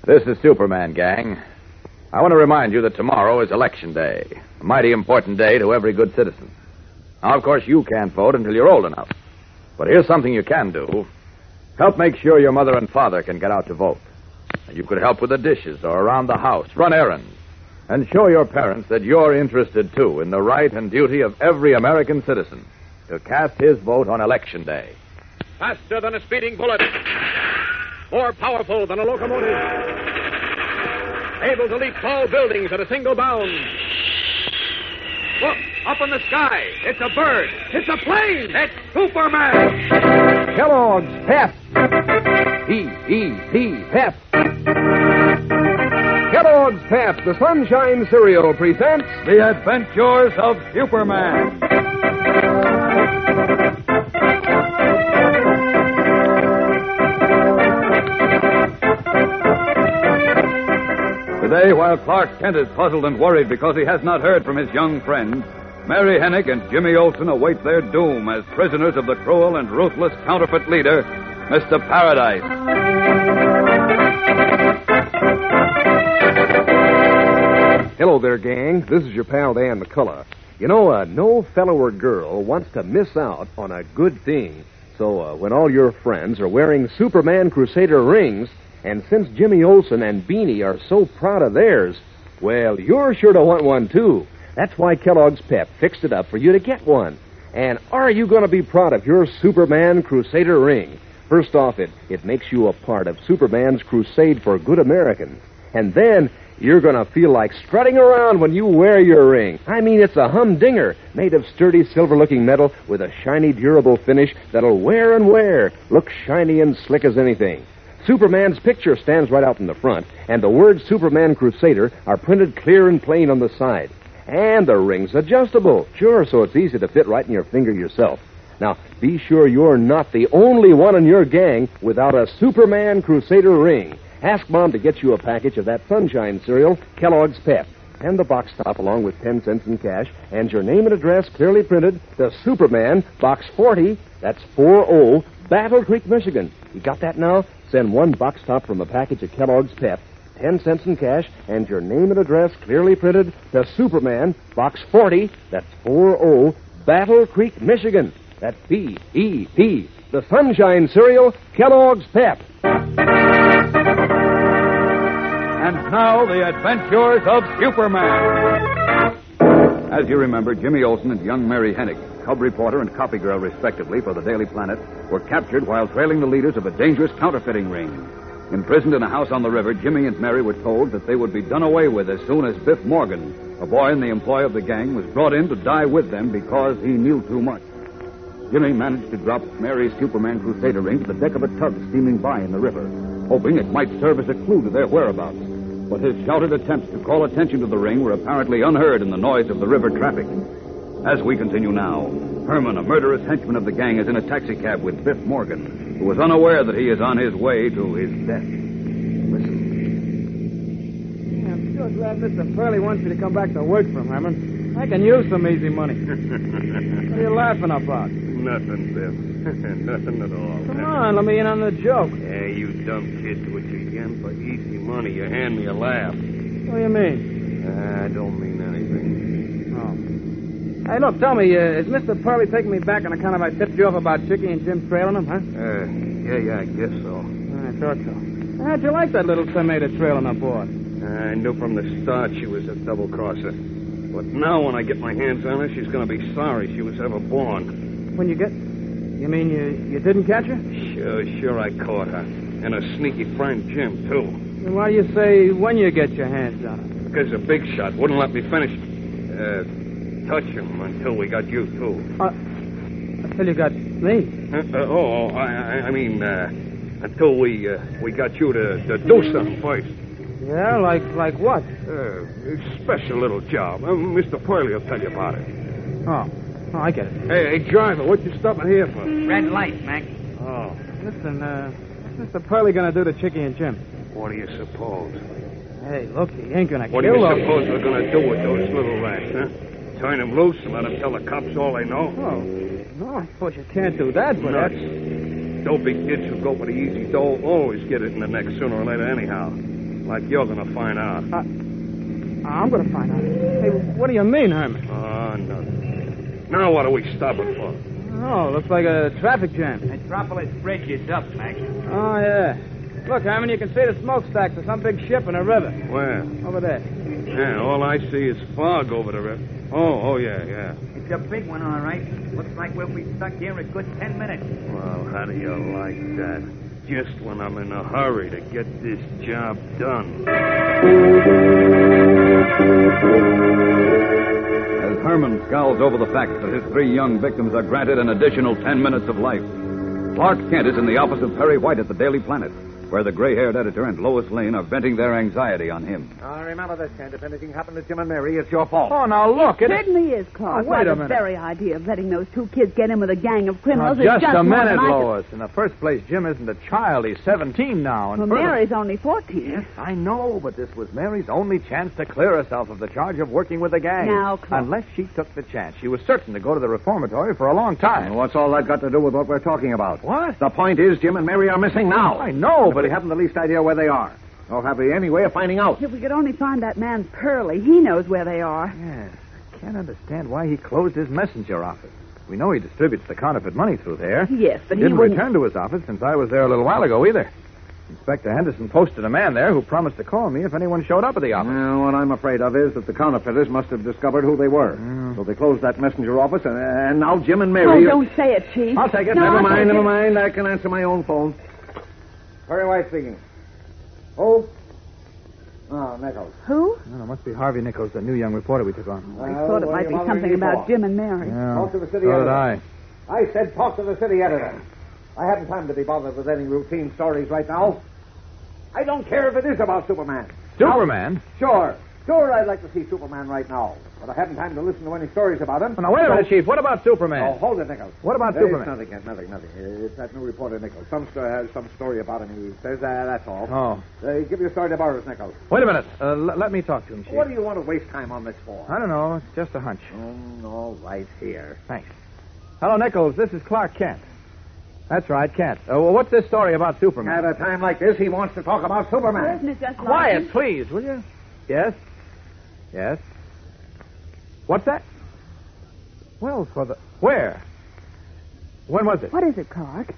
This is Superman, gang. I want to remind you that tomorrow is Election Day, a mighty important day to every good citizen. Now, of course, you can't vote until you're old enough. But here's something you can do. Help make sure your mother and father can get out to vote. You could help with the dishes or around the house, run errands, and show your parents that you're interested, too, in the right and duty of every American citizen to cast his vote on Election Day. Faster than a speeding bullet. More powerful than a locomotive. Able to leap tall buildings at a single bound. Look, up in the sky. It's a bird. It's a plane. It's Superman. Kellogg's Pep. P-E-P, Pep. Kellogg's Pep, the Sunshine Cereal, presents The Adventures of Superman. Today, while Clark Kent is puzzled and worried because he has not heard from his young friend, Mary Hennig and Jimmy Olsen await their doom as prisoners of the cruel and ruthless counterfeit leader, Mr. Paradise. Hello there, gang. This is your pal, Dan McCullough. You know, no fellow or girl wants to miss out on a good thing. So when all your friends are wearing Superman Crusader rings, and since Jimmy Olsen and Beanie are so proud of theirs, well, you're sure to want one, too. That's why Kellogg's Pep fixed it up for you to get one. And are you going to be proud of your Superman Crusader ring? First off, it makes you a part of Superman's crusade for good Americans. And then you're going to feel like strutting around when you wear your ring. I mean, it's a humdinger made of sturdy silver-looking metal with a shiny, durable finish that'll wear and wear, look shiny and slick as anything. Superman's picture stands right out in the front, and the words Superman Crusader are printed clear and plain on the side. And the ring's adjustable, sure, so it's easy to fit right in your finger yourself. Now, be sure you're not the only one in your gang without a Superman Crusader ring. Ask Mom to get you a package of that Sunshine cereal, Kellogg's Pep, and the box top along with 10 cents in cash, and your name and address clearly printed, the Superman, Box 40, that's 40, Battle Creek, Michigan. You got that now? Send one box top from a package of Kellogg's Pep, 10 cents in cash, and your name and address clearly printed to Superman, Box 40, that's 40, Battle Creek, Michigan. That's P-E-P, the Sunshine Cereal, Kellogg's Pep. And now, the adventures of Superman. As you remember, Jimmy Olsen and young Mary Hennig, cub reporter and copy girl, respectively, for the Daily Planet, were captured while trailing the leaders of a dangerous counterfeiting ring. Imprisoned in a house on the river, Jimmy and Mary were told that they would be done away with as soon as Biff Morgan, a boy in the employ of the gang, was brought in to die with them because he knew too much. Jimmy managed to drop Mary's Superman Crusader ring to the deck of a tug steaming by in the river, hoping it might serve as a clue to their whereabouts. But his shouted attempts to call attention to the ring were apparently unheard in the noise of the river traffic. As we continue now, Herman, a murderous henchman of the gang, is in a taxicab with Biff Morgan, who is unaware that he is on his way to his death. Listen. Yeah, I'm sure glad Mr. Pearlie wants me to come back to work for him, Herman. I can use some easy money. What are you laughing about? Nothing, Biff. Nothing at all. Come on, let me in on the joke. Yeah, you dumb kid, do it again. For easy money, you hand me a laugh. What do you mean? I don't mean anything. Oh. Hey, look, tell me, is Mr. Pearlie taking me back on account of I tipped you off about Chicky and Jim trailing him, huh? Yeah, I guess so. I thought so. How'd you like that little tomato trailing aboard? I knew from the start she was a double-crosser. But now when I get my hands on her, she's going to be sorry she was ever born. When you get... You mean you didn't catch her? Sure I caught her. And her sneaky friend, Jim, too. Then why do you say when you get your hands on her? Because the big shot wouldn't let me finish... touch him until we got you, too. Until you got me? I mean, until we got you to do something first. Yeah, like what? A special little job. Mr. Pearlie will tell you about it. Oh, I get it. Hey, driver, what you stopping here for? Red light, Mac. Oh. Listen, what's Mr. Pearlie going to do to Chicky and Jim? What do you suppose? Hey, look, he ain't going to kill What do you them. suppose we're going to do with those little rats, huh? Turn them loose and let them tell the cops all they know? Oh, no, I suppose you can't do that, but Nuts. Dopey kids who go for the easy dough always get it in the neck sooner or later anyhow. Like you're going to find out. I'm going to find out. Hey, what do you mean, Herman? Oh, nothing. Now what are we stopping for? Oh, looks like a traffic jam. Metropolis Bridge is up, Mac. Oh, yeah. Look, Herman, you can see the smokestacks of some big ship in the river. Where? Over there. Yeah, all I see is fog over the river. Oh, yeah. It's a big one, all right. Looks like we'll be stuck here a good 10 minutes. Well, how do you like that? Just when I'm in a hurry to get this job done. As Herman scowls over the fact that his 3 young victims are granted an additional 10 minutes of life, Clark Kent is in the office of Perry White at the Daily Planet, where the gray-haired editor and Lois Lane are venting their anxiety on him. Remember this, Kent. If anything happened to Jim and Mary, it's your fault. Oh, now look. It certainly is, Clark. Oh, wait a The minute. very idea of letting those 2 kids get in with a gang of criminals Now, is just a more minute, than I could- Lois. In the first place, Jim isn't a child. He's 17 now. And Well, further- Mary's only 14. Yes, I know, but this was Mary's only chance to clear herself of the charge of working with the gang. Now, Clark. Unless she took the chance. She was certain to go to the reformatory for a long time. What's all that got to do with what we're talking about? What? The point is, Jim and Mary are missing now. I know, But we haven't the least idea where they are. Nor have we any way of finding out. If we could only find that man Pearlie, he knows where they are. Yes, I can't understand why he closed his messenger office. We know he distributes the counterfeit money through there. Yes, but he Didn't wouldn't... return to his office since I was there a little while ago either. Inspector Henderson posted a man there who promised to call me if anyone showed up at the office. Well, what I'm afraid of is that the counterfeiters must have discovered who they were. So they closed that messenger office, and now Jim and Mary... Oh, don't say it, Chief. I'll take it. No, Never I'll mind, take never it. mind. I can answer my own phone. Perry White speaking. Oh? Oh, Nichols. Who? Oh, it must be Harvey Nichols, the new young reporter we took on. I thought it might be something about Jim and Mary. Yeah, Talk to the city so did editor. I. I said talk to the city editor. I haven't time to be bothered with any routine stories right now. I don't care if it is about Superman. Superman? Sure, I'd like to see Superman right now. But I haven't time to listen to any stories about him. Oh, now, wait a minute, Chief. What about Superman? Oh, hold it, Nichols. What about There's Superman? nothing yet, nothing. It's that new reporter, Nichols. Some story about him, he says. That's all. Oh. Give your story to Boris, Nichols. Wait a minute. Let me talk to him, Chief. What do you want to waste time on this for? I don't know. It's just a hunch. All right, here. Thanks. Hello, Nichols. This is Clark Kent. That's right, Kent. Well, what's this story about Superman? At a time like this, he wants to talk about Superman. Isn't it just like Quiet, him? please, will you? Yes? Yes? What's that? Well, Where? When was it? What is it, Clark?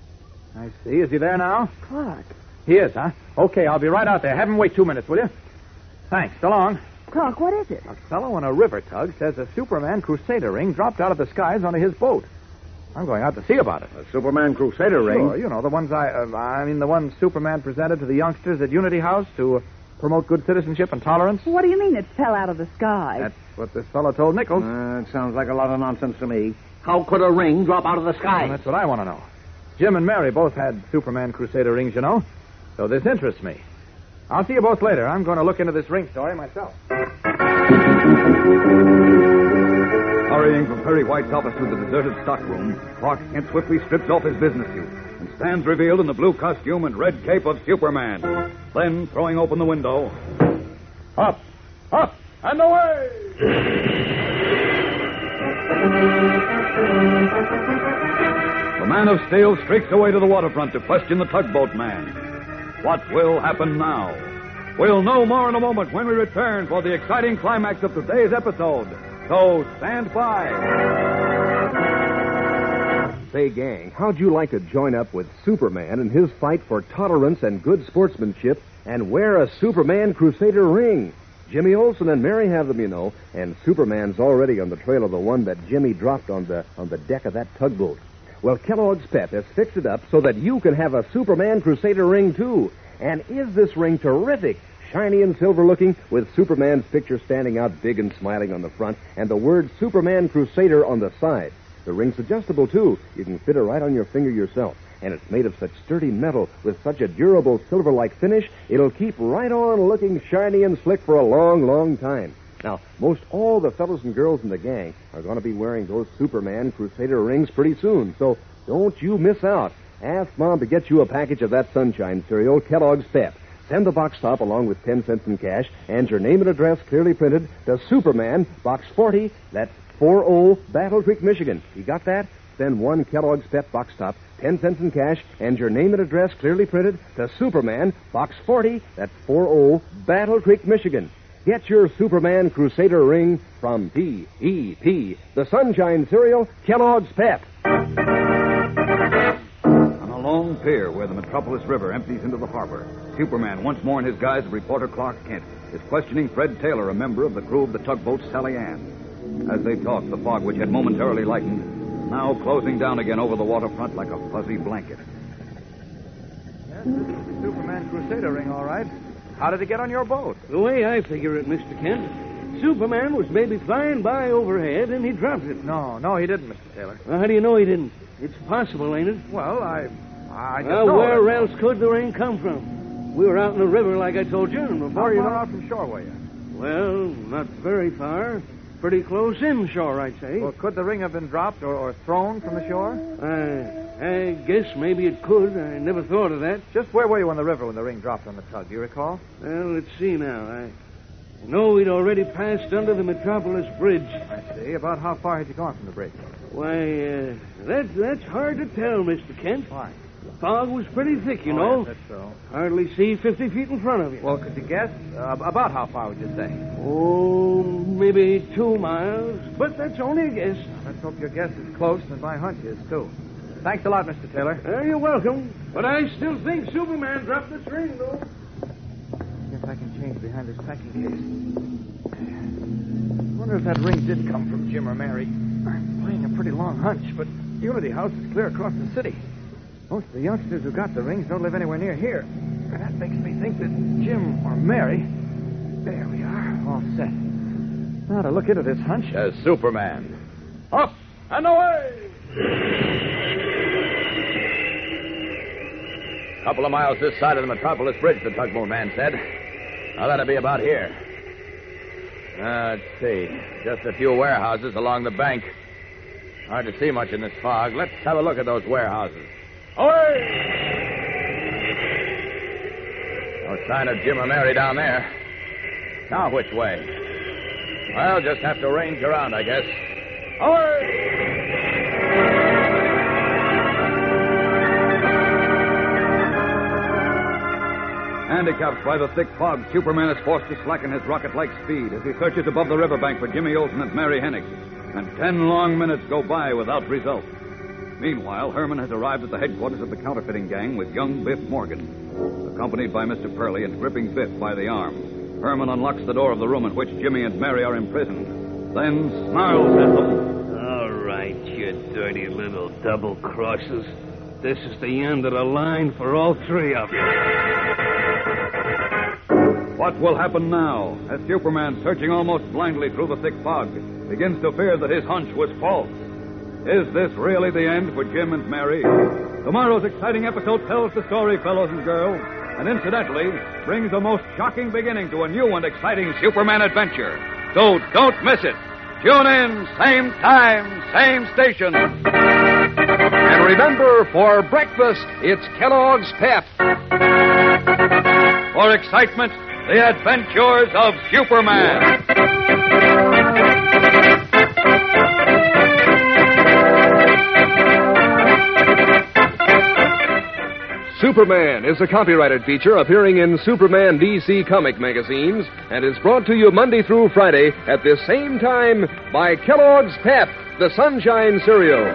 I see. Is he there now? Clark. He is, huh? Okay, I'll be right out there. Have him wait 2 minutes, will you? Thanks. So long. Clark, what is it? A fellow in a river tug says a Superman Crusader ring dropped out of the skies onto his boat. I'm going out to see about it. A Superman Crusader ring? Sure, you know, the ones the ones Superman presented to the youngsters at Unity House to promote good citizenship and tolerance. What do you mean it fell out of the sky? That's what this fellow told Nichols. It sounds like a lot of nonsense to me. How could a ring drop out of the sky? That's what I want to know. Jim and Mary both had Superman Crusader rings, you know. So this interests me. I'll see you both later. I'm going to look into this ring story myself. Hurrying from Perry White's office to the deserted stockroom, Clark Kent swiftly strips off his business suit and stands revealed in the blue costume and red cape of Superman. Then, throwing open the window, up, and away! The Man of Steel streaks away to the waterfront to question the tugboat man. What will happen now? We'll know more in a moment when we return for the exciting climax of today's episode. So stand by. Say, gang, how'd you like to join up with Superman in his fight for tolerance and good sportsmanship and wear a Superman Crusader ring? Jimmy Olsen and Mary have them, you know, and Superman's already on the trail of the one that Jimmy dropped on the deck of that tugboat. Well, Kellogg's Pep has fixed it up so that you can have a Superman Crusader ring, too. And is this ring terrific? Shiny and silver-looking, with Superman's picture standing out big and smiling on the front, and the word Superman Crusader on the side. The ring's adjustable, too. You can fit it right on your finger yourself. And it's made of such sturdy metal with such a durable silver-like finish, it'll keep right on looking shiny and slick for a long, long time. Now, most all the fellows and girls in the gang are going to be wearing those Superman Crusader rings pretty soon, so don't you miss out. Ask Mom to get you a package of that sunshine cereal, Kellogg's Pep. Send the box top along with 10 cents in cash and your name and address clearly printed to Superman, Box 40, that's 40, Battle Creek, Michigan. You got that? Send 1 Kellogg's Pep box top, 10 cents in cash, and your name and address clearly printed to Superman, Box 40, that's 40, Battle Creek, Michigan. Get your Superman Crusader ring from P.E.P., the Sunshine Cereal, Kellogg's Pep. On a long pier where the Metropolis River empties into the harbor, Superman, once more in his guise of reporter Clark Kent, is questioning Fred Taylor, a member of the crew of the tugboat Sally Ann. As they talk, the fog, which had momentarily lightened, now closing down again over the waterfront like a fuzzy blanket. Yes, this is the Superman Crusader ring, all right. How did it get on your boat? The way I figure it, Mr. Kent, Superman was maybe flying by overhead and he dropped it. No, he didn't, Mr. Taylor. Well, how do you know he didn't? It's possible, ain't it? Well, I just know. Where else could the ring come from? We were out in the river, like I told you, and before How far out from shore were you? Well, not very far. Pretty close in shore, I'd say. Well, could the ring have been dropped or thrown from the shore? I guess maybe it could. I never thought of that. Just where were you on the river when the ring dropped on the tug? Do you recall? Well, let's see now. I know we'd already passed under the Metropolis Bridge. I see. About how far had you gone from the bridge? Why, that's hard to tell, Mr. Kent. Why? The fog was pretty thick, you know. Yes, that's so. Hardly see 50 feet in front of you. Well, could you guess? About how far would you say? Oh, maybe 2 miles. But that's only a guess. Let's hope your guess is close, and my hunch is, too. Thanks a lot, Mr. Taylor. You're welcome. But I still think Superman dropped this ring, though. Guess I can change behind this packing case. I wonder if that ring did come from Jim or Mary. I'm playing a pretty long hunch, but Unity House is clear across the city. Most of the youngsters who got the rings don't live anywhere near here. And that makes me think that Jim or Mary... There we are, all set. Now to look into this hunch... As Superman. Up and away! Couple of miles this side of the Metropolis Bridge, the tugboat man said. Now, that'll be about here. Let's see. Just a few warehouses along the bank. Hard to see much in this fog. Let's have a look at those warehouses. Away! No sign of Jim or Mary down there. Now, which way? Well, just have to range around, I guess. Away! Handicapped by the thick fog, Superman is forced to slacken his rocket-like speed as he searches above the riverbank for Jimmy Olsen and Mary Hennig. And 10 long minutes go by without result. Meanwhile, Herman has arrived at the headquarters of the counterfeiting gang with young Biff Morgan. Accompanied by Mr. Purley and gripping Biff by the arm, Herman unlocks the door of the room in which Jimmy and Mary are imprisoned, then snarls at them. All right, you dirty little double-crossers. This is the end of the line for all 3 of you. What will happen now as Superman, searching almost blindly through the thick fog, begins to fear that his hunch was false? Is this really the end for Jim and Mary? Tomorrow's exciting episode tells the story, fellows and girls, and incidentally brings a most shocking beginning to a new and exciting Superman adventure. So don't miss it. Tune in, same time, same station. And remember, for breakfast, it's Kellogg's Pep. For excitement, the adventures of Superman. Superman is a copyrighted feature appearing in Superman DC comic magazines and is brought to you Monday through Friday at this same time by Kellogg's Pep, the Sunshine Cereal.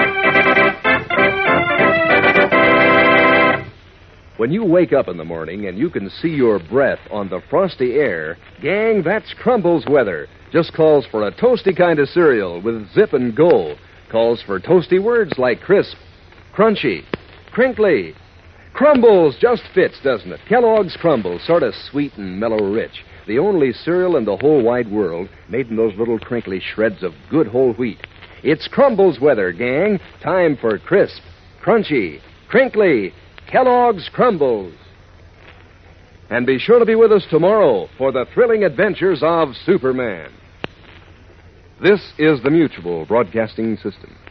When you wake up in the morning and you can see your breath on the frosty air, gang, that's Crumbles weather. Just calls for a toasty kind of cereal with zip and go. Calls for toasty words like crisp, crunchy, crinkly. Crumbles just fits, doesn't it? Kellogg's Crumbles, sort of sweet and mellow rich. The only cereal in the whole wide world made in those little crinkly shreds of good whole wheat. It's Crumbles weather, gang. Time for crisp, crunchy, crinkly Kellogg's Crumbles. And be sure to be with us tomorrow for the thrilling adventures of Superman. This is the Mutual Broadcasting System.